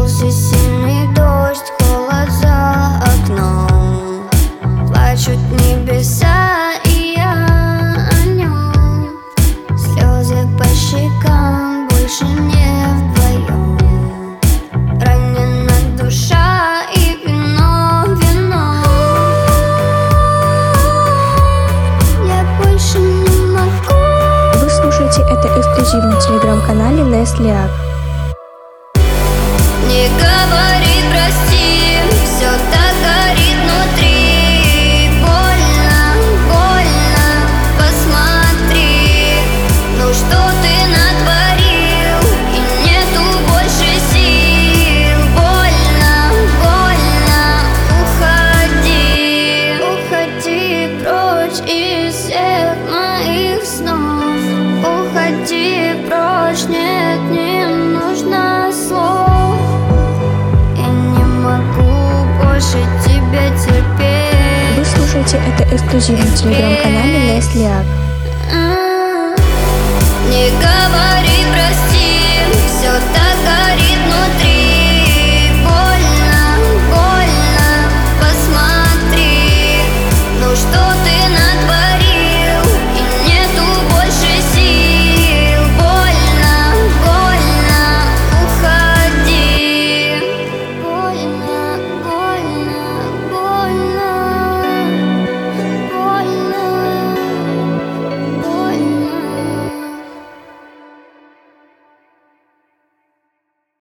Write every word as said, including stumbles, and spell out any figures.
Начался сильный дождь, холод за окном, плачут небеса, и я о нем. Слезы по щекам, больше не вдвоем. Ранена душа и вино, вино. Я больше не могу. Вы слушаете это эксклюзивно в телеграм-канале Нестлиак. Не говори прости, все так горит внутри. Больно, больно, посмотри. Ну что ты натворил, и нету больше сил. Больно, больно, уходи. Уходи прочь из всех моих снов. Уходи прочь, нет, не нужно слов. Тебя терпеть. Вы слушаете это эксклюзивно в телеграм-канале Нестлиак. Не говори прости, все